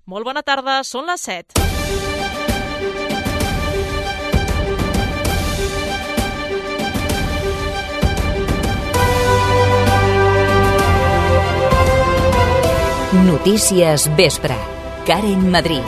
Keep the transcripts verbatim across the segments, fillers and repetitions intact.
Molt bona tarda, són les set. Notícies Vespre. Karen Madrid.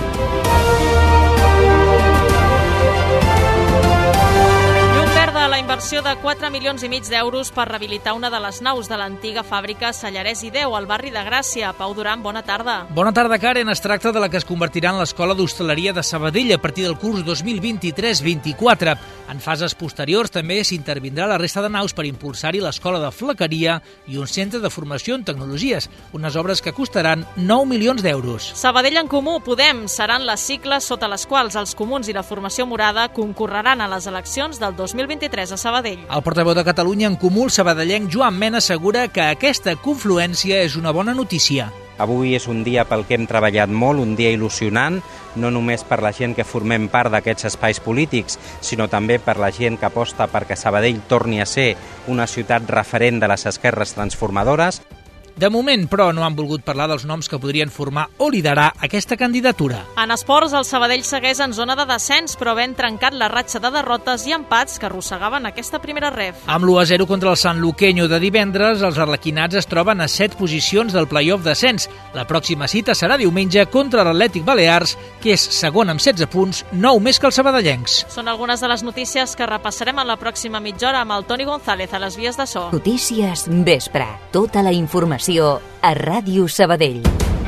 La inversió de quatre milions i mig d'euros per rehabilitar una de les naus de l'antiga fàbrica Sallarès i Deu al barri de Gràcia. Pau Duran, bona tarda. Bona tarda, Karen. Es tracta de la que es convertirà en l'Escola d'Hostaleria de Sabadell a partir del curs dos mil vint-i-tres vint-i-quatre. En fases posteriors també s'intervindrà la resta de naus per impulsar-hi l'Escola de Flequeria i un centre de formació en tecnologies, unes obres que costaran nou milions d'euros. Sabadell en Comú, Podem, seran les sigles sota les quals els comuns i la formació morada concorreran a les eleccions del dos mil vint-i-tres a Sabadell. El portaveu de Catalunya en Comú, el sabadellenc Joan Mena, assegura que aquesta confluència és una bona notícia. Avui és un dia pel que hem treballat molt, un dia il·lusionant, no només per la gent que formem part d'aquests espais polítics, sinó també per la gent que aposta perquè Sabadell torni a ser una ciutat referent de les esquerres transformadores. De moment, però, no han volgut parlar dels noms que podrien formar o liderar aquesta candidatura. En esports, el Sabadell segueix en zona de descens, però havent trencat la ratxa de derrotes i empats que arrossegaven aquesta primera ref. Amb l'u a zero contra el Sanluqueño de divendres, els arlequinats es troben a set posicions del play-off descens. La pròxima cita serà diumenge contra l'Atlètic Balears, que és segon amb setze punts, nou més que els sabadellencs. Són algunes de les notícies que repassarem en la pròxima mitja hora amb el Toni González a les vies de so. Notícies Vespre. Tota la informació a Ràdio Sabadell.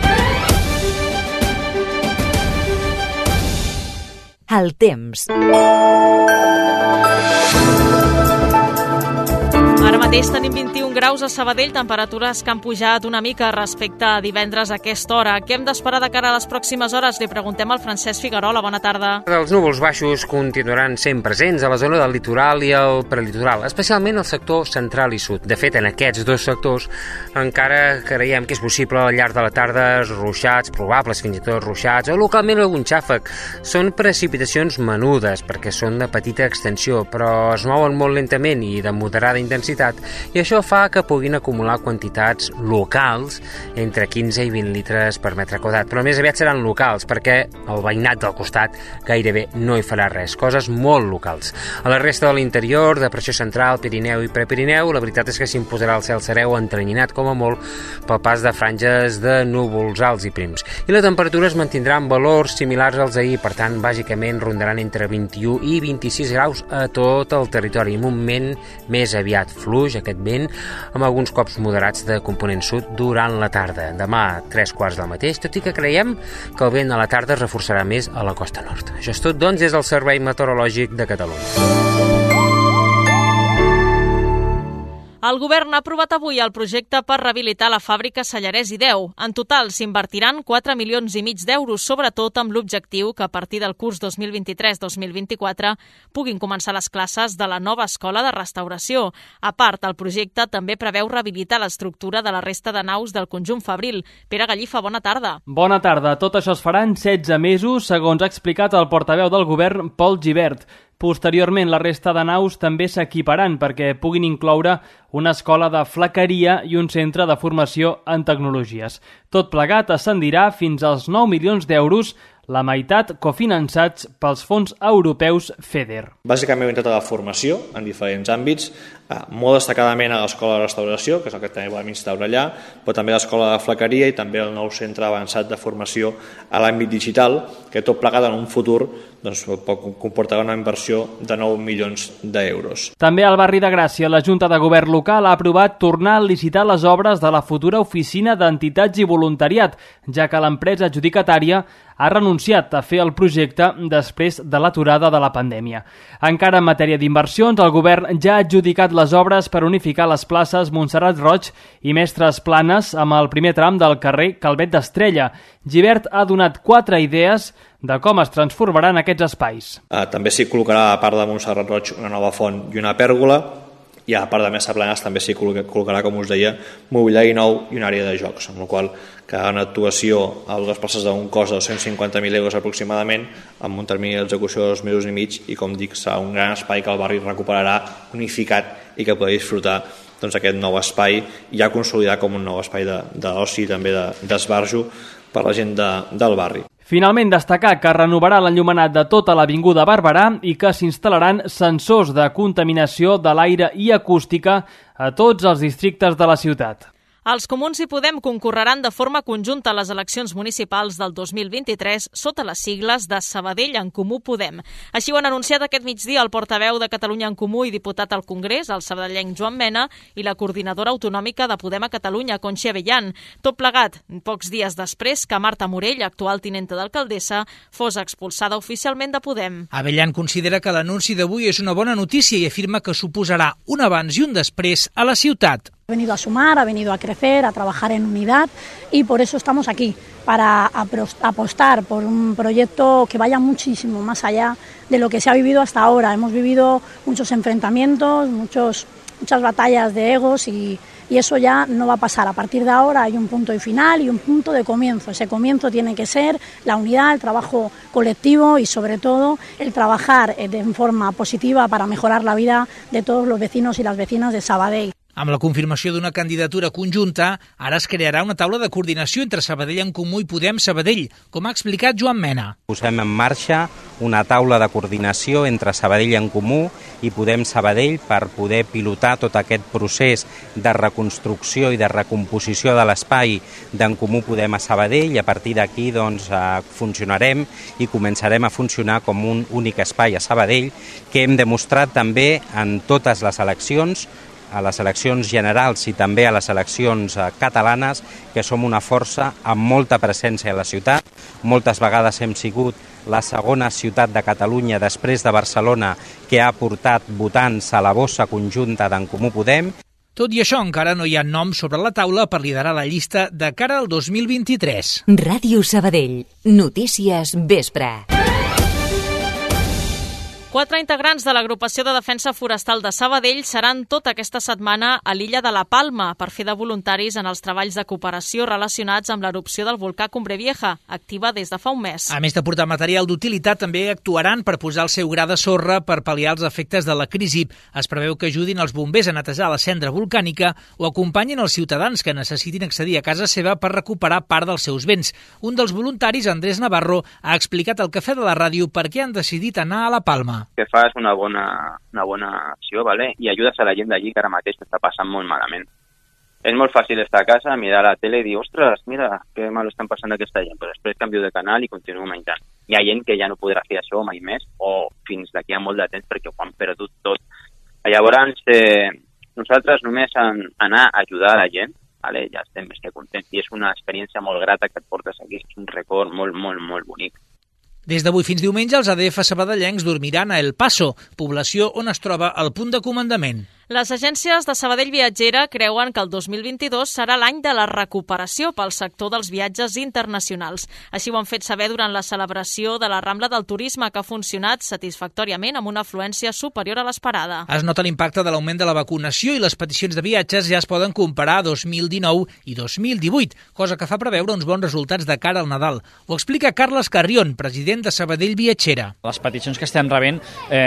El temps. Ara mateix tenim vint-i-un graus a Sabadell, temperatures que han pujat una mica respecte a divendres a aquesta hora. Què hem d'esperar de cara a les pròximes hores? Li preguntem al Francesc Figuerola. Bona tarda. Els núvols baixos continuaran sent presents a la zona del litoral i el prelitoral, especialment al sector central i sud. De fet, en aquests dos sectors encara creiem que és possible al llarg de la tarda ruixats, probables fins i tot ruixats, o localment algun xàfec. Són precipitacions menudes, perquè són de petita extensió, però es mouen molt lentament i de moderada intensitat, i això fa que puguin acumular quantitats locals entre quinze i vint litres per metre quadrat, però més aviat seran locals perquè el veïnat del costat gairebé no hi farà res, coses molt locals. A la resta de l'interior, depressió central, Pirineu i Prepirineu, la veritat és que s'imposarà el cel serè o entrenyinat com a molt pel pas de franges de núvols alts i prims. I la temperatura es mantindrà en valors similars als d'ahir, per tant, bàsicament rondaran entre vint-i-u i vint-i-sis graus a tot el territori, en un moment més aviat fluix, aquest vent, amb alguns cops moderats de component sud durant la tarda. Demà, tres quarts del mateix, tot i que creiem que el vent a la tarda es reforçarà més a la costa nord. Això és tot, doncs, des del Servei Meteorològic de Catalunya. El govern ha aprovat avui el projecte per rehabilitar la fàbrica Sallarès i Deu. En total s'invertiran quatre milions i mig d'euros, sobretot amb l'objectiu que a partir del curs dos mil vint-i-tres dos mil vint-i-quatre puguin començar les classes de la nova escola de restauració. A part, el projecte també preveu rehabilitar l'estructura de la resta de naus del conjunt Fabril. Pere Gallifa, bona tarda. Bona tarda. Tot això es farà en setze mesos, segons ha explicat el portaveu del govern, Pol Gibert. Posteriorment, la resta de naus també s'equiparan perquè puguin incloure una escola de flequeria i un centre de formació en tecnologies. Tot plegat ascendirà fins als nou milions d'euros, la meitat cofinançats pels fons europeus FEDER. Bàsicament tota la formació en diferents àmbits, eh, molt destacadament a l'escola de restauració, que és el que també volem instaurar allà, però també a l'escola de flequeria i també el nou centre avançat de formació a l'àmbit digital, que tot plegat en un futur doncs, pot comportar una inversió de nou milions d'euros. També al barri de Gràcia, la Junta de Govern local ha aprovat tornar a licitar les obres de la futura oficina d'entitats i voluntariat, ja que l'empresa adjudicatària ha renunciat a fer el projecte després de l'aturada de la pandèmia. Encara en matèria d'inversions, el govern ja ha adjudicat les obres per unificar les places Montserrat Roig i Mestres Planes amb el primer tram del carrer Calvet d'Estrella. Gibert ha donat quatre idees de com es transformaran aquests espais. Uh, també s'hi col·locarà a part de Montserrat Roig una nova font i una pèrgola, i a part de Mestres Planes també s'hi col·locarà, com us deia, mobiliari nou i una àrea de jocs, amb la qual cada una actuació a dues places d'un cost de dos-cents cinquanta mil euros aproximadament, amb un termini d'execució de dos mesos i mig, i com dic, serà un gran espai que el barri recuperarà unificat i que podrà disfrutar doncs, aquest nou espai ja consolidat com un nou espai d'oci i també d'esbarjo per la gent de, del barri. Finalment, destacar que renovarà l'enllumenat de tota l'avinguda Barberà i que s'instal·laran sensors de contaminació de l'aire i acústica a tots els districtes de la ciutat. Els Comuns i Podem concorreran de forma conjunta a les eleccions municipals del dos mil vint-i-tres sota les sigles de Sabadell en Comú Podem. Així ho han anunciat aquest migdia el portaveu de Catalunya en Comú i diputat al Congrés, el sabadellenc Joan Mena, i la coordinadora autonòmica de Podem a Catalunya, Conxi Abellan. Tot plegat, pocs dies després que Marta Morell, actual tinenta d'alcaldessa, fos expulsada oficialment de Podem. Abellan considera que l'anunci d'avui és una bona notícia i afirma que suposarà un abans i un després a la ciutat. Ha venido a sumar, ha venido a crecer, a trabajar en unidad y por eso estamos aquí, para apostar por un proyecto que vaya muchísimo más allá de lo que se ha vivido hasta ahora. Hemos vivido muchos enfrentamientos, muchos, muchas batallas de egos y, y eso ya no va a pasar. A partir de ahora hay un punto de final y un punto de comienzo. Ese comienzo tiene que ser la unidad, el trabajo colectivo y sobre todo el trabajar de forma positiva para mejorar la vida de todos los vecinos y las vecinas de Sabadell. Amb la confirmació d'una candidatura conjunta, ara es crearà una taula de coordinació entre Sabadell en Comú i Podem Sabadell, com ha explicat Joan Mena. Posem en marxa una taula de coordinació entre Sabadell en Comú i Podem Sabadell per poder pilotar tot aquest procés de reconstrucció i de recomposició de l'espai d'en Comú Podem a Sabadell i a partir d'aquí doncs, funcionarem i començarem a funcionar com un únic espai a Sabadell que hem demostrat també en totes les eleccions, a les eleccions generals i també a les eleccions catalanes, que som una força amb molta presència a la ciutat. Moltes vegades hem sigut la segona ciutat de Catalunya després de Barcelona que ha portat votants a la bossa conjunta d'en Comú Podem. Tot i això, encara no hi ha noms sobre la taula per liderar la llista de cara al dos mil vint-i-tres. Ràdio Sabadell. Notícies vespre. Quatre integrants de l'Agrupació de Defensa Forestal de Sabadell seran tota aquesta setmana a l'illa de la Palma per fer de voluntaris en els treballs de cooperació relacionats amb l'erupció del volcà Cumbre Vieja, activa des de fa un mes. A més de portar material d'utilitat, també actuaran per posar el seu gra de sorra per pal·liar els efectes de la crisi. Es preveu que ajudin els bombers a netejar la cendra volcànica o acompanyin els ciutadans que necessitin accedir a casa seva per recuperar part dels seus béns. Un dels voluntaris, Andrés Navarro, ha explicat al Cafè de la Ràdio per què han decidit anar a la Palma. Que fas una bona, una bona acció, ¿vale? I ajudes a la gent d'allí que ara mateix està passant molt malament. És molt fàcil estar a casa, mirar la tele i dir, ostres, mira, que mal estan passant aquesta gent, però després canvio de canal i continuo menjant. Hi ha gent que ja no podrà fer això mai més o fins d'aquí a molt de temps perquè ho han perdut tot. Llavors, eh, nosaltres només en anar a ajudar a la gent, vale? Ja estem més que contents i és una experiència molt grata que et portes aquí, és un record molt, molt, molt bonic. Des d'avui fins diumenge, els A D F sabadellencs dormiran a El Paso, població on es troba el punt de comandament. Les agències de Sabadell Viatgera creuen que el dos mil vint-i-dos serà l'any de la recuperació pel sector dels viatges internacionals. Així ho han fet saber durant la celebració de la Rambla del Turisme, que ha funcionat satisfactòriament amb una afluència superior a l'esperada. Es nota l'impacte de l'augment de la vacunació i les peticions de viatges ja es poden comparar a dos mil dinou i dos mil divuit, cosa que fa preveure uns bons resultats de cara al Nadal. Ho explica Carles Carrion, president de Sabadell Viatgera. Les peticions que estem rebent,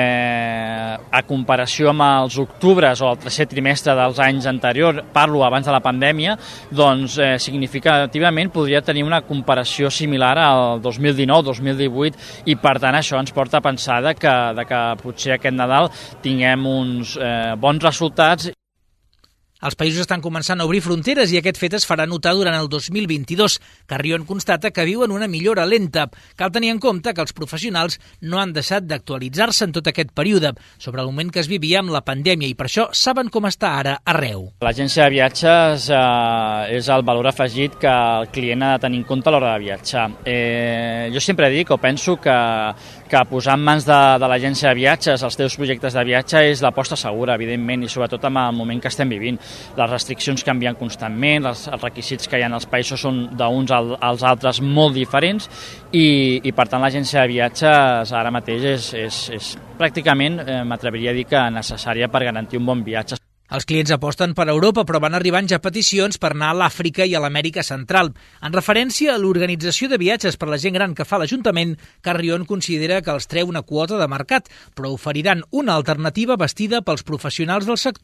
eh, a comparació amb els octubres o el tercer trimestre dels anys anteriors, parlo abans de la pandèmia, doncs eh, significativament podria tenir una comparació similar al dos mil dinou dos mil divuit i per tant això ens porta a pensar de que, de que potser aquest Nadal tinguem uns eh, bons resultats. Els països estan començant a obrir fronteres i aquest fet es farà notar durant el dos mil vint-i-dos. Carrion constata que viuen una millora lenta. Cal tenir en compte que els professionals no han deixat d'actualitzar-se en tot aquest període sobre el moment que es vivia amb la pandèmia i per això saben com està ara arreu. L'agència de viatges eh, és el valor afegit que el client ha de tenir en compte a l'hora de viatjar. Eh, jo sempre dic o penso que, que posar en mans de, de l'agència de viatges els teus projectes de viatge és l'aposta segura, evidentment, i sobretot amb el moment que estem vivint. Les restriccions canvien constantment, els, els requisits que hi ha als països són d'uns als altres molt diferents i, i per tant l'agència de viatges ara mateix és, és, és pràcticament, eh, m'atreviria a dir que necessària per garantir un bon viatge. Els clients aposten per Europa, però van arribant ja peticions per anar a l'Àfrica i a l'Amèrica Central. En referència a l'organització de viatges per la gent gran que fa l'Ajuntament, Carrion considera que els treu una quota de mercat, però oferiran una alternativa vestida pels professionals del sector.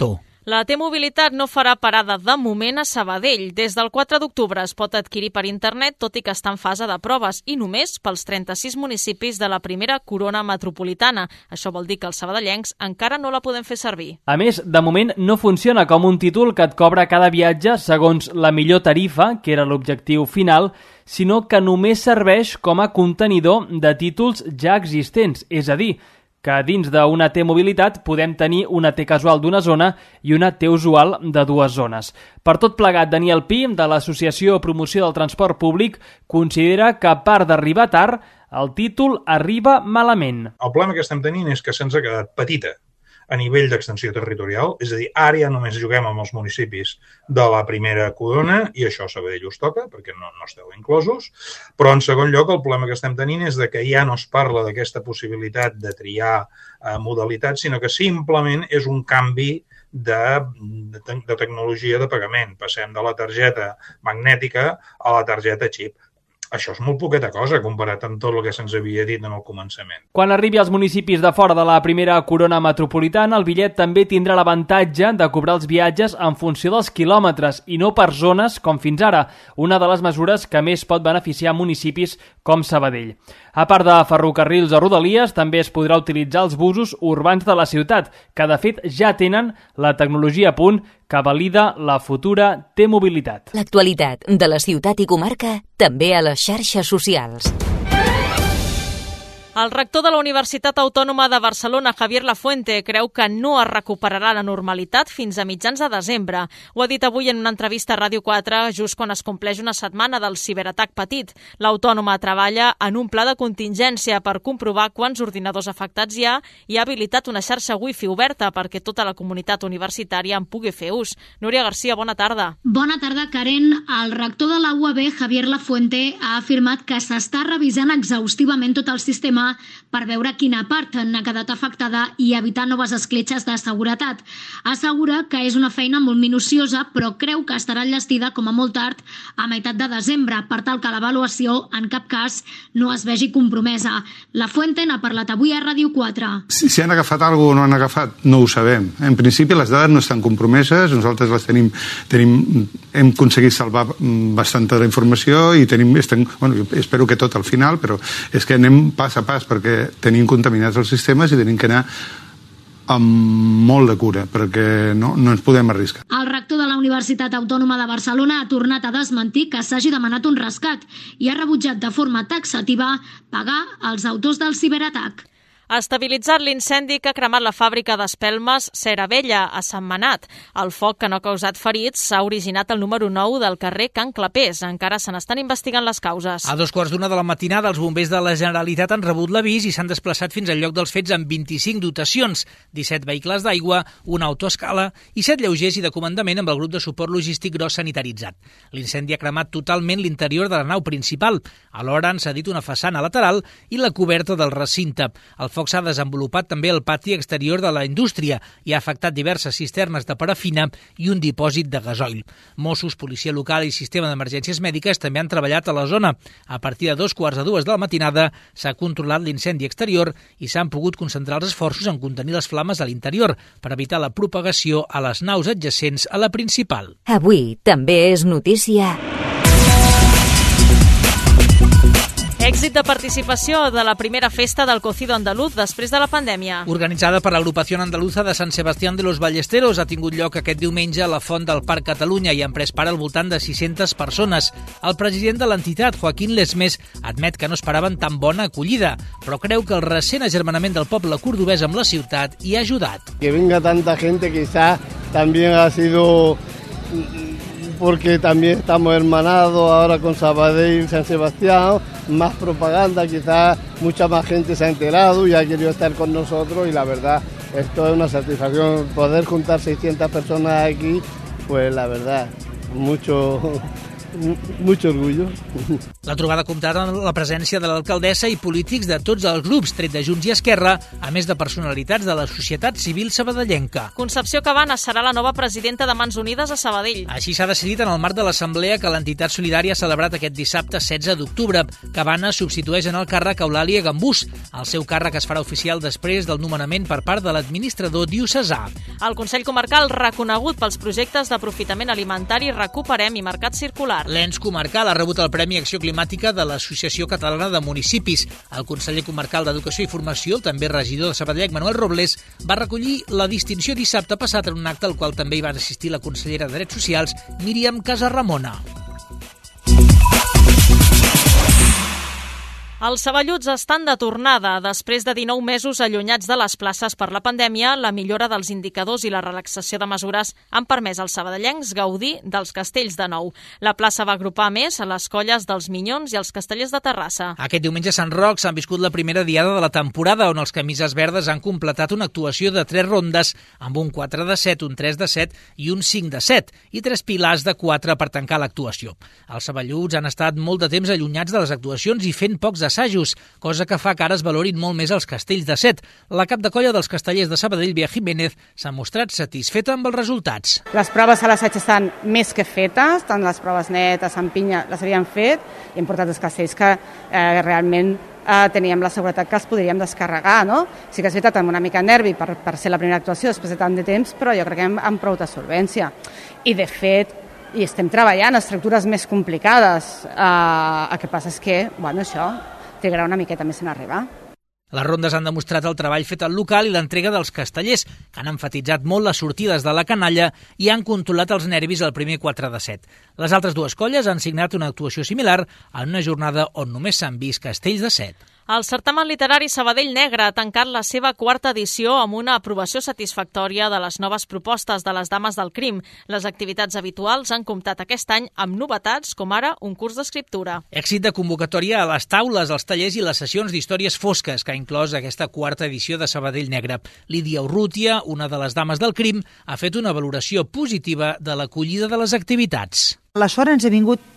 La T-Mobilitat no farà parada de moment a Sabadell. Des del quatre d'octubre es pot adquirir per internet, tot i que està en fase de proves, i només pels trenta-sis municipis de la primera corona metropolitana. Això vol dir que els sabadellencs encara no la podem fer servir. A més, de moment no funciona com un títol que et cobra cada viatge segons la millor tarifa, que era l'objectiu final, sinó que només serveix com a contenidor de títols ja existents, és a dir, que dins d'una T-Mobilitat podem tenir una T casual d'una zona i una T usual de dues zones. Per tot plegat, Daniel Pi, de l'Associació Promoció del Transport Públic, considera que a part d'arribar tard, el títol arriba malament. El problema que estem tenint és que se'ns ha quedat petita a nivell d'extensió territorial, és a dir, ara ja només juguem amb els municipis de la primera corona, i això a Sabadell us toca, perquè no, no esteu inclosos, però en segon lloc el problema que estem tenint és de que ja no es parla d'aquesta possibilitat de triar eh, modalitats, sinó que simplement és un canvi de, de, de tecnologia de pagament. Passem de la targeta magnètica a la targeta xip. Això és molt poqueta cosa comparat amb tot el que se'ns havia dit en el començament. Quan arribi als municipis de fora de la primera corona metropolitana, el bitllet també tindrà l'avantatge de cobrar els viatges en funció dels quilòmetres i no per zones com fins ara, una de les mesures que més pot beneficiar municipis com Sabadell. A part de ferrocarrils o rodalies, també es podrà utilitzar els busos urbans de la ciutat, que de fet ja tenen la tecnologia a punt que valida la futura T-Mobilitat. L'actualitat de la ciutat i comarca també a les xarxes socials. El rector de la Universitat Autònoma de Barcelona, Javier Lafuente, creu que no es recuperarà la normalitat fins a mitjans de desembre. Ho ha dit avui en una entrevista a Ràdio quatre, just quan es compleix una setmana del ciberatac patit. L'autònoma treballa en un pla de contingència per comprovar quants ordinadors afectats hi ha i ha habilitat una xarxa wifi oberta perquè tota la comunitat universitària en pugui fer ús. Núria Garcia, bona tarda. Bona tarda, Karen. El rector de la U A B, Javier Lafuente, ha afirmat que s'està revisant exhaustivament tot el sistema per veure quina part n'ha quedat afectada i evitar noves escletxes de seguretat. Assegura que és una feina molt minuciosa, però creu que estarà enllestida com a molt tard a meitat de desembre, per tal que l'avaluació en cap cas no es vegi compromesa. Lafuente n'ha parlat avui a Ràdio quatre. Si, si han agafat alguna cosa o no han agafat, no ho sabem. En principi les dades no estan compromeses, nosaltres les tenim, tenim hem aconseguit salvar bastanta de la informació i tenim, estem, bueno, espero que tot al final, però és que anem pas a pas perquè tenim contaminats els sistemes i tenim que anar amb molt de cura, perquè no, no ens podem arriscar. El rector de la Universitat Autònoma de Barcelona ha tornat a desmentir que s'hagi demanat un rescat i ha rebutjat de forma taxativa pagar els autors del ciberatac. Ha estabilitzat l'incendi que ha cremat la fàbrica d'espelmes Cera Vella, a Sentmenat. El foc, que no ha causat ferits, s'ha originat al número nou del carrer Can Clapés. Encara se n'estan investigant les causes. A dos quarts d'una de la matinada, els bombers de la Generalitat han rebut l'avís i s'han desplaçat fins al lloc dels fets amb vint-i-cinc dotacions, disset vehicles d'aigua, una autoescala i set lleugers i de comandament amb el grup de suport logístic gros sanitaritzat. L'incendi ha cremat totalment l'interior de la nau principal. Alhora han cedit una façana lateral i la coberta del recinte. El foc s'ha desenvolupat també al pati exterior de la indústria i ha afectat diverses cisternes de parafina i un dipòsit de gasoil. Mossos, policia local i sistema d'emergències mèdiques també han treballat a la zona. A partir de dos quarts de dues de la matinada s'ha controlat l'incendi exterior i s'han pogut concentrar els esforços en contenir les flames a l'interior per evitar la propagació a les naus adjacents a la principal. Avui també és notícia. Èxit de participació de la primera festa del Cocido Andaluz després de la pandèmia. Organitzada per l'Agrupació Andaluza de Sant Sebastián de los Ballesteros, ha tingut lloc aquest diumenge a la Font del Parc Catalunya i han pres part al voltant de sis-centes persones. El president de l'entitat, Joaquín Lesmes, admet que no esperaven tan bona acollida, però creu que el recent agermanament del poble cordobès amb la ciutat hi ha ajudat. Que venga tanta gente quizás también ha sido porque también estamos hermanados ahora con Sabadell y San Sebastián, más propaganda, quizás mucha más gente se ha enterado y ha querido estar con nosotros y la verdad, esto es una satisfacción, poder juntar seiscientas personas aquí, pues la verdad, mucho, mucho orgullo. La trobada comptarà amb la presència de l'alcaldessa i polítics de tots els grups, tret de Junts i Esquerra, a més de personalitats de la societat civil sabadellenca. Concepció Cabanes serà la nova presidenta de Mans Unides a Sabadell. Així s'ha decidit en el marc de l'assemblea que l'entitat solidària ha celebrat aquest dissabte setze d'octubre. Cabanes substitueix en el càrrec Eulàlia Gambús. El seu càrrec es farà oficial després del nomenament per part de l'administrador diocesà. El Consell Comarcal, reconegut pels projectes d'aprofitament alimentari Recuperem i Mercat Circular. L'ens comarcal ha rebut el Premi Acció Climàtica de l'Associació Catalana de Municipis. El conseller comarcal d'Educació i Formació, també regidor de Sabadell, Manuel Robles, va recollir la distinció dissabte passat en un acte al qual també hi va assistir la consellera de Drets Socials, Míriam Casarramona. Els saballuts estan de tornada. Després de dinou mesos allunyats de les places per la pandèmia, la millora dels indicadors i la relaxació de mesures han permès als sabadellencs gaudir dels castells de nou. La plaça va agrupar més a les colles dels Minyons i els Castellers de Terrassa. Aquest diumenge a Sant Roc s'han viscut la primera diada de la temporada, on els Camises Verdes han completat una actuació de tres rondes, amb un quatre de set, un tres de set i un cinc de set, i tres pilars de quatre per tancar l'actuació. Els saballuts han estat molt de temps allunyats de les actuacions i fent pocs assajos, cosa que fa que ara es valorin molt més els castells de set. La cap de colla dels Castellers de Sabadell, Bea Jiménez, s'ha mostrat satisfeta amb els resultats. Les proves a l'assaig estan més que fetes, tant les proves netes, amb pinya, les havíem fet, i hem portat els castells que eh, realment eh, teníem la seguretat que els podríem descarregar, no? Sí que és veritat, amb una mica de nervi per, per ser la primera actuació després de tant de temps, però jo crec que amb, amb prou de solvència. I de fet, i estem treballant estructures més complicades. Eh, el que passa és que, bueno, això trigarà una miqueta més en arribar. Les rondes han demostrat el treball fet al local i l'entrega dels castellers, que han emfatitzat molt les sortides de la canalla i han controlat els nervis al primer quatre de set. Les altres dues colles han signat una actuació similar en una jornada on només s'han vist castells de set. El certamen literari Sabadell Negre ha tancat la seva quarta edició amb una aprovació satisfactòria de les noves propostes de les Dames del Crim. Les activitats habituals han comptat aquest any amb novetats, com ara un curs d'escriptura. Èxit de convocatòria a les taules, els tallers i les sessions d'històries fosques que ha inclòs aquesta quarta edició de Sabadell Negre. Lídia Urrutia, una de les Dames del Crim, ha fet una valoració positiva de l'acollida de les activitats. La sort ens ha vingut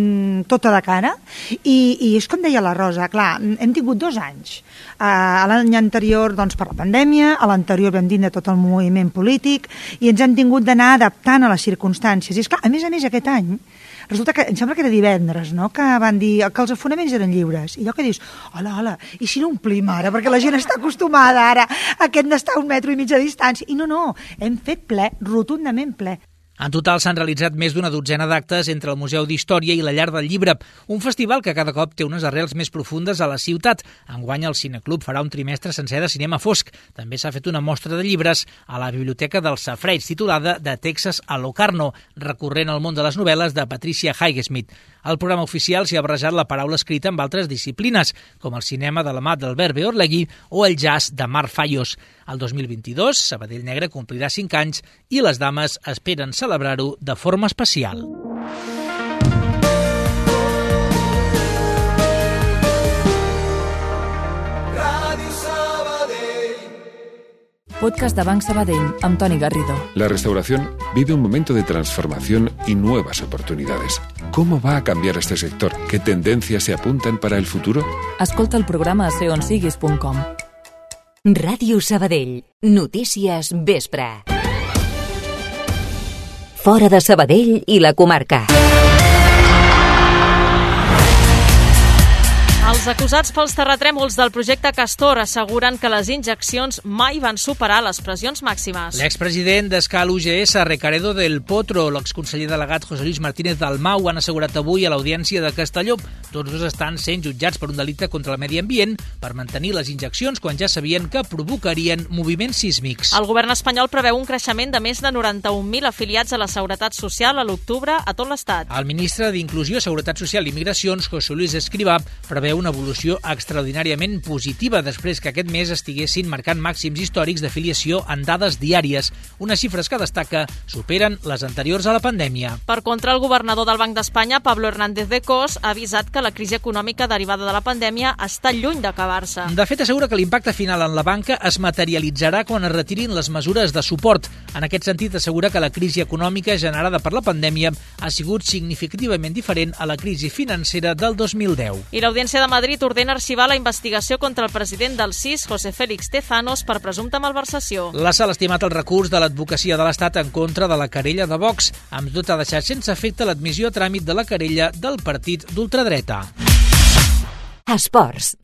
tota de cara i, i és com deia la Rosa, clar, hem tingut dos anys. Uh, l'any anterior doncs, per la pandèmia, a l'anterior vam dir de tot el moviment polític i ens hem tingut d'anar adaptant a les circumstàncies. I és clar, a més a més aquest any resulta que, em sembla que era divendres, no?, que van dir que els afonaments eren lliures. I allò que dius, hola, hola, i si no omplim ara? Perquè la gent està acostumada ara a aquest d'estar a un metro i mig de distància. I no, no, hem fet ple, rotundament ple. En total s'han realitzat més d'una dotzena d'actes entre el Museu d'Història i la Llar del Llibre, un festival que cada cop té unes arrels més profundes a la ciutat. Enguany el Cineclub farà un trimestre sencer de cinema fosc. També s'ha fet una mostra de llibres a la Biblioteca del Safareig, titulada De Texas a Locarno, recorrent al món de les novel·les de Patricia Highsmith. Al programa oficial s'hi ha barrejat la paraula escrita amb altres disciplines, com el cinema de la mà d'Albert Beorlegui o el jazz de Marc Fallos. El dos mil vint-i-dos, Sabadell Negre complirà cinc anys i les dames esperen celebrar-ho de forma especial. Podcast de Banc Sabadell, amb Toni Garrido. La restauración vive un momento de transformación y nuevas oportunidades. ¿Cómo va a cambiar este sector? ¿Qué tendencias se apuntan para el futuro? Escolta el programa a seonsiguis punt com. Ràdio Sabadell. Notícies vespre. Fora de Sabadell i la comarca. Els acusats pels terratrèmols del projecte Castor asseguren que les injeccions mai van superar les pressions màximes. L'expresident d'Escal U G S, Recaredo del Potro, l'exconseller delegat José Luis Martínez Dalmau han assegurat avui a l'Audiència de Castelló. Tots dos estan sent jutjats per un delicte contra el medi ambient per mantenir les injeccions quan ja sabien que provocarien moviments sísmics. El govern espanyol preveu un creixement de més de noranta-un mil afiliats a la Seguretat Social a l'octubre a tot l'Estat. El ministre d'Inclusió, Seguretat Social i Migracions, José Luis Escrivá, preveu una evolució extraordinàriament positiva després que aquest mes estiguessin marcant màxims històrics d'afiliació en dades diàries, unes xifres que destaca superen les anteriors a la pandèmia. Per contra, el governador del Banc d'Espanya, Pablo Hernández de Cos, ha avisat que la crisi econòmica derivada de la pandèmia està lluny d'acabar-se. De fet, assegura que l'impacte final en la banca es materialitzarà quan es retirin les mesures de suport. En aquest sentit, assegura que la crisi econòmica generada per la pandèmia ha sigut significativament diferent a la crisi financera del dos mil deu. I l'Audiència de Madrid ordena arxivar la investigació contra el president del C I S, José Félix Tezanos, per presumpta malversació. La Sala ha estimat el recurs de l'advocacia de l'Estat en contra de la querella de Vox. Amb tot ha deixat sense efecte l'admissió a tràmit de la querella del partit d'ultradreta. Esports.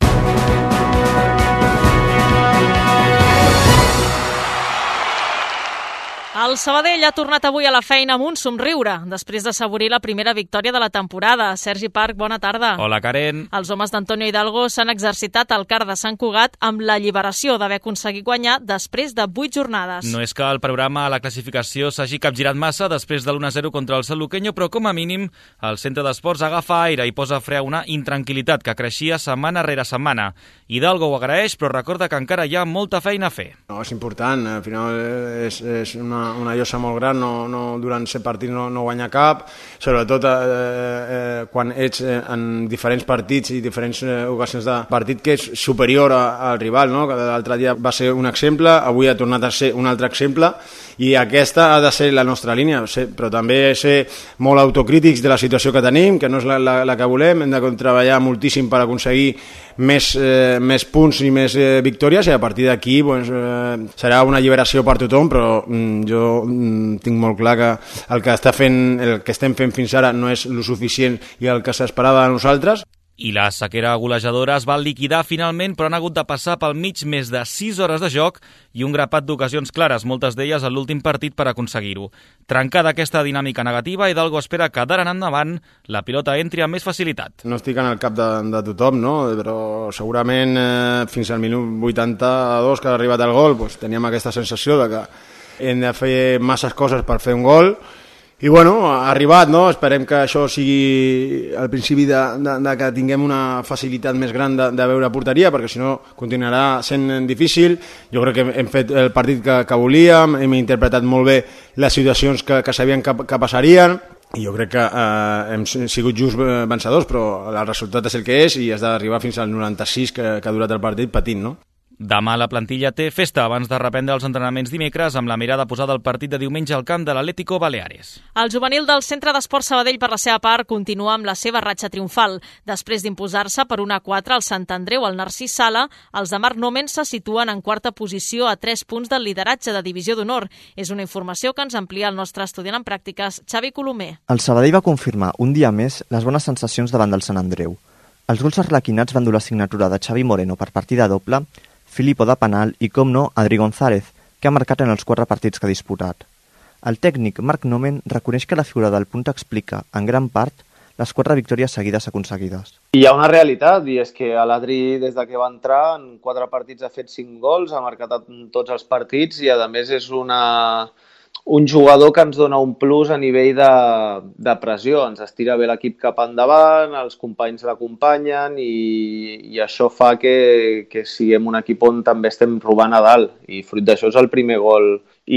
El Sabadell ha tornat avui a la feina amb un somriure, després d'assaborir la primera victòria de la temporada. Sergi Parc, bona tarda. Hola, Karen. Els homes d'Antonio Hidalgo s'han exercitat al Car de Sant Cugat amb l'alliberació d'haver aconseguit guanyar després de vuit jornades. No és que el programa a la classificació s'hagi capgirat massa després de l'u a zero contra el Sanluqueño, però com a mínim el centre d'esports agafa aire i posa fre a una intranquil·litat que creixia setmana rere setmana. Hidalgo ho agraeix, però recorda que encara hi ha molta feina a fer. No, és important, al final és, és una una llosa molt gran, no, no, durant set partits no, no guanya cap, sobretot eh, eh, quan ets en diferents partits i diferents eh, ocasions de partit que és superior a, al rival, no? Que l'altre dia va ser un exemple, avui ha tornat a ser un altre exemple, i aquesta ha de ser la nostra línia, però també ser molt autocrítics de la situació que tenim, que no és la, la, la que volem, hem de treballar moltíssim per aconseguir més, eh, més punts i més eh, victòries, i a partir d'aquí doncs, eh, serà una alliberació per tothom, però mm, jo mm, tinc molt clar que el que, està fent, el que estem fent fins ara no és lo suficient i el que s'esperava de nosaltres. I la sequera golejadora es va liquidar finalment, però han hagut de passar pel mig més de sis hores de joc i un grapat d'ocasions clares, moltes d'elles a l'últim partit per aconseguir-ho. Trencada aquesta dinàmica negativa, Hidalgo espera que d'ara en endavant la pilota entri amb més facilitat. No estic en el cap de, de tothom, no? Però segurament eh, fins al minut vuitanta-dos que ha arribat el gol doncs, teníem aquesta sensació de que hem de fer masses coses per fer un gol. I bueno, ha arribat, no? Esperem que això sigui el principi de, de, de que tinguem una facilitat més gran de, de veure porteria, perquè si no continuarà sent difícil. Jo crec que hem fet el partit que, que volíem, hem interpretat molt bé les situacions que, que sabien que, que passarien, i jo crec que eh, hem sigut just vencedors, però el resultat és el que és i has d'arribar fins al noranta-sis que, que ha durat el partit patint, no? Demà la plantilla té festa abans de reprendre els entrenaments dimecres amb la mirada posada al partit de diumenge al camp de l'Atlético Baleares. El juvenil del Centre d'Esports Sabadell, per la seva part, continua amb la seva ratxa triomfal. Després d'imposar-se per un a quatre al Sant Andreu al Narcís Sala, els de Marc Nomen se situen en quarta posició a tres punts del lideratge de Divisió d'Honor. És una informació que ens amplia el nostre estudiant en pràctiques, Xavi Colomer. El Sabadell va confirmar un dia més les bones sensacions davant del Sant Andreu. Els gols arlequinats van dur la signatura de Xavi Moreno per partida doble, Filippo de penal i, com no, Adri González, que ha marcat en els quatre partits que ha disputat. El tècnic Marc Nomen reconeix que la figura del punt explica, en gran part, les quatre victòries seguides aconseguides. Hi ha una realitat, i és que l'Adri, des de que va entrar, en quatre partits ha fet cinc gols, ha marcat en tots els partits i, a més, és una... un jugador que ens dona un plus a nivell de, de pressió. Ens estira bé l'equip cap endavant, els companys l'acompanyen i, i això fa que, que siguem un equip on també estem robant a dalt. I fruit d'això és el primer gol.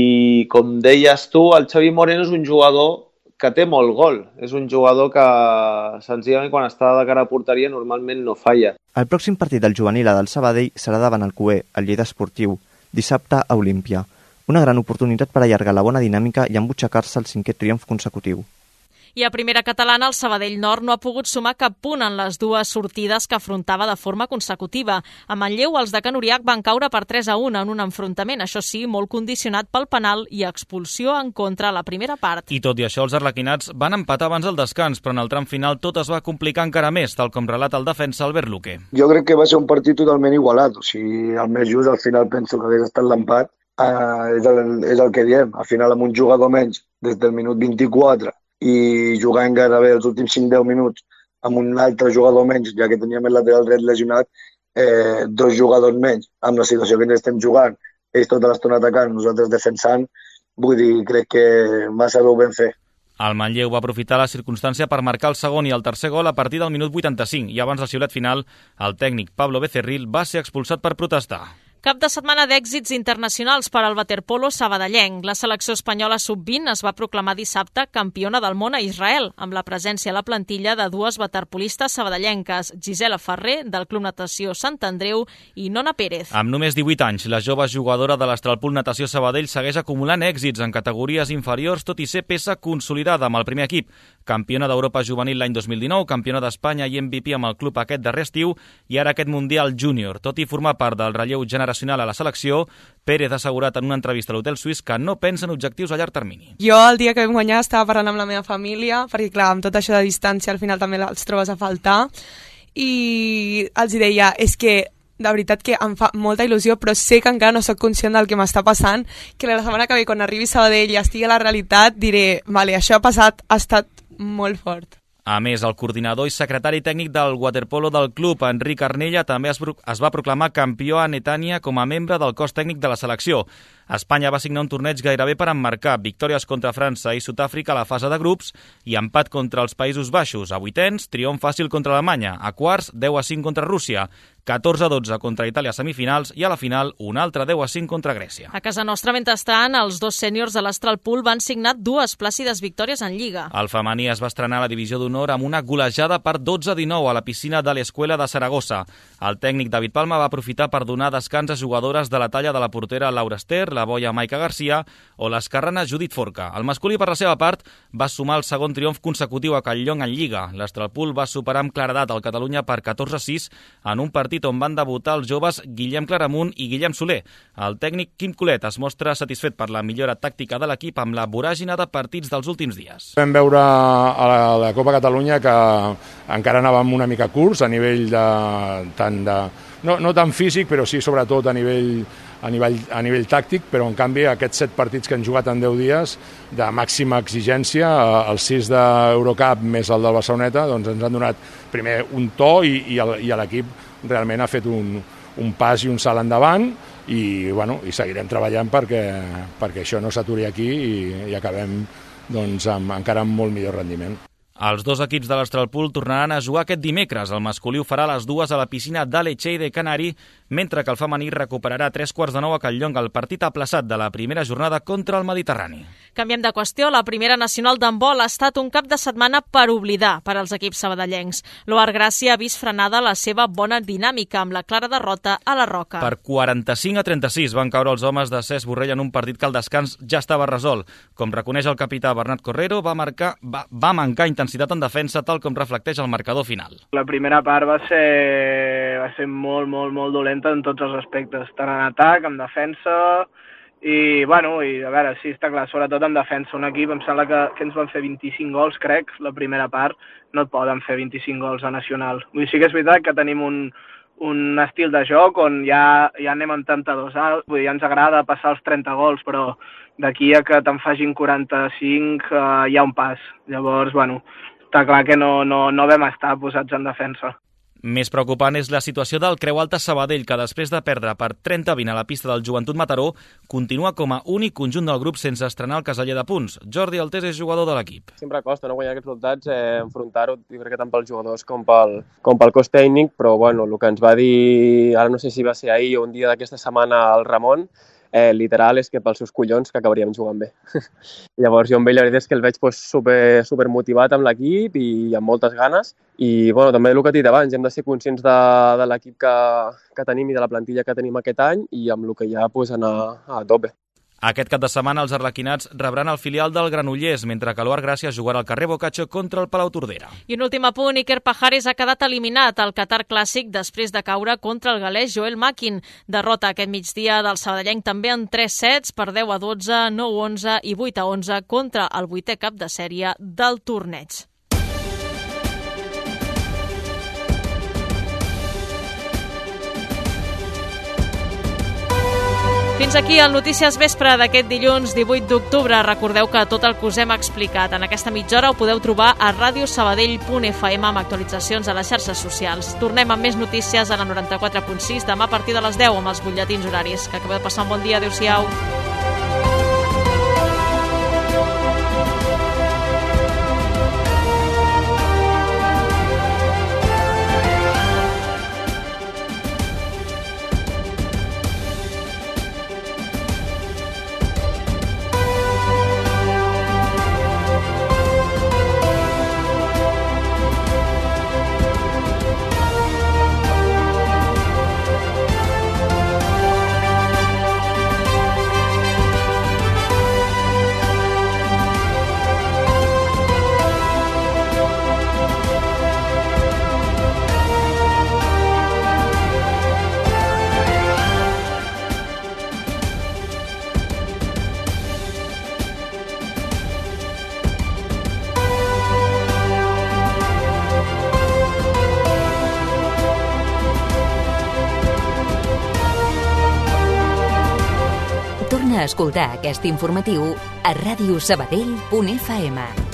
I com deies tu, el Xavi Moreno és un jugador que té molt gol. És un jugador que senzillament quan està de cara a porteria normalment no falla. El pròxim partit del juvenil del Sabadell serà davant el Cué, el Lleida Esportiu, dissabte a Olímpia. Una gran oportunitat per allargar la bona dinàmica i embutxacar-se el cinquè triomf consecutiu. I a primera catalana, el Sabadell Nord no ha pogut sumar cap punt en les dues sortides que afrontava de forma consecutiva. A Manlleu, els de Can Uriach van caure per tres a un en un enfrontament, això sí, molt condicionat pel penal i expulsió en contra a la primera part. I tot i això, els arlequinats van empatar abans del descans, però en el tram final tot es va complicar encara més, tal com relata el defensa Albert Luque. Jo crec que va ser un partit totalment igualat, o sigui, el més just al final penso que hagués estat l'empat. Uh, és, el, és el que diem, al final amb un jugador menys des del minut vint-i-quatre i jugant gairebé els últims cinc deu minuts amb un altre jugador menys, ja que teníem el lateral dret lesionat, eh, dos jugadors menys, amb la situació que ens estem jugant, ells tota l'estona atacant, nosaltres defensant, vull dir, crec que massa bé ho vam fer. El Manlleu va aprofitar la circumstància per marcar el segon i el tercer gol a partir del minut vuitanta-cinc i abans del xiulet final, el tècnic Pablo Becerril va ser expulsat per protestar. Cap de setmana d'èxits internacionals per al waterpolo sabadellenc. La selecció espanyola sub vint es va proclamar dissabte campiona del món a Israel, amb la presència a la plantilla de dues waterpolistes sabadellenques, Gisela Ferrer, del Club Natació Sant Andreu, i Nona Pérez. Amb només divuit anys, la jove jugadora de l'Astralpool Natació Sabadell segueix acumulant èxits en categories inferiors, tot i ser peça consolidada amb el primer equip. Campiona d'Europa juvenil l'any dos mil dinou, campiona d'Espanya i M V P amb el club aquest darrer estiu i ara aquest Mundial Júnior. Tot i formar part del relleu general a la selecció, Pérez ha assegurat en una entrevista a l'Hotel Suís que no pensa en objectius a llarg termini. Jo el dia que vam guanyar estava parlant amb la meva família, perquè clar, amb tot això de distància al final també els trobes a faltar, i els deia, és que de veritat que em fa molta il·lusió, però sé que encara no sóc conscient del que m'està passant, que la setmana que ve, quan arribi a Sabadell i estigui a la realitat, diré, vale, això ha passat, ha estat molt fort. A més, el coordinador i secretari tècnic del waterpolo del club, Enric Arnella, també es, es va proclamar campió a Netània com a membre del cos tècnic de la selecció. Espanya va signar un torneig gairebé per emmarcar victòries contra França i Sud-àfrica a la fase de grups i empat contra els Països Baixos. A vuitens, triomf fàcil contra Alemanya. A quarts, deu a cinc contra Rússia. catorze a dotze contra Itàlia a semifinals i a la final un altre deu a cinc contra Grècia. A casa nostra, mentrestant, els dos sèniors de l'Astralpool van signar dues plàcides victòries en Lliga. El femení es va estrenar a la divisió d'honor amb una golejada per dotze a dinou a la piscina de l'Escuela de Saragossa. El tècnic David Palma va aprofitar per donar descans a jugadores de la talla de la portera Laura Ester, la boia Maica Garcia o l'esquerrana Judit Forca. El masculí, per la seva part, va sumar el segon triomf consecutiu a Castellón en Lliga. L'Astralpool va superar amb claredat el Catalunya per catorze a sis en un partit on van debutar els joves Guillem Claramunt i Guillem Soler. El tècnic Quim Colet es mostra satisfet per la millora tàctica de l'equip amb la voràgina de partits dels últims dies. Vam veure a la, a la Copa Catalunya que encara anàvem una mica curts a nivell de, tant de, no, no tan físic, però sí sobretot a nivell A nivell, a nivell tàctic, però en canvi aquests set partits que han jugat en deu dies de màxima exigència, els sis d'Eurocup més el del Barceloneta, doncs ens han donat primer un to i, i l'equip realment ha fet un, un pas i un salt endavant i, bueno, i seguirem treballant perquè, perquè això no s'aturi aquí i, i acabem doncs, amb, encara amb molt millor rendiment. Els dos equips de l'Astralpool tornaran a jugar aquest dimecres. El masculí ho farà a les dues a la piscina d'Alecchey de Canari, mentre que el femení recuperarà a tres quarts de nou a Castellón el partit aplaçat de la primera jornada contra el Mediterrani. Canviem de qüestió. La primera nacional d'handbol ha estat un cap de setmana per oblidar per als equips sabadellencs. L'O A R Gràcia ha vist frenada la seva bona dinàmica amb la clara derrota a la Roca. Per quaranta-cinc a trenta-sis van caure els homes de Cesc Borrell en un partit que el descans ja estava resolt. Com reconeix el capità Bernat Correro, va, marcar, va, va mancar intensitat en defensa, tal com reflecteix el marcador final. La primera part va ser, va ser molt, molt, molt dolenta en tots els aspectes, tant en atac, en defensa, i, bueno, i a veure, sí, està clar, sobretot en defensa. Un equip, em sembla que, que ens van fer vint-i-cinc gols, crec, la primera part, no et poden fer vint-i-cinc gols a Nacional. Vull dir, sí que és veritat que tenim un, un estil de joc on ja, ja anem en trenta-dos alts, vull dir, ja ens agrada passar els trenta gols, però d'aquí a que te'n facin quaranta-cinc eh, hi ha un pas. Llavors, bueno, està clar que no, no, no vam estar posats en defensa. Més preocupant és la situació del Creu Alta Sabadell, que després de perdre per trenta a vint a la pista del Joventut Mataró, continua com a únic conjunt del grup sense estrenar el caseller de punts. Jordi Altés és jugador de l'equip. Sempre costa no guanyar aquests resultats, eh, enfrontar-ho, jo crec que tant pels jugadors com pel, com pel cos tècnic, però bueno, el que ens va dir, ara no sé si va ser ahir o un dia d'aquesta setmana, el Ramon, Eh, literal és que pels seus collons que acabaríem jugant bé. Llavors jo amb ell la veritat és que el veig pues, super, super motivat amb l'equip i amb moltes ganes i bueno, també el que he dit abans, hem de ser conscients de, de l'equip que, que tenim i de la plantilla que tenim aquest any i amb el que hi ha pues, anar a tope. Aquest cap de setmana els arlequinats rebran el filial del Granollers, mentre que l'O A R Gràcia jugarà al carrer Boccaccio contra el Palau Tordera. I un últim apunt, Iker Pajares ha quedat eliminat al Qatar Clàssic després de caure contra el galès Joel Makin. Derrota aquest migdia del sabadellenc també en tres sets per deu a dotze, nou a onze i vuit a onze contra el vuitè cap de sèrie del torneig. Fins aquí el Notícies Vespre d'aquest dilluns divuit d'octubre. Recordeu que tot el que us hem explicat en aquesta mitja hora ho podeu trobar a radio sabadell punt f m amb actualitzacions a les xarxes socials. Tornem amb més notícies a la noranta-quatre punt sis demà a partir de les deu amb els butlletins horaris. Que acabeu de passar un bon dia. Adéu-siau. Torna a escoltar aquest informatiu a radiosabadell punt f m.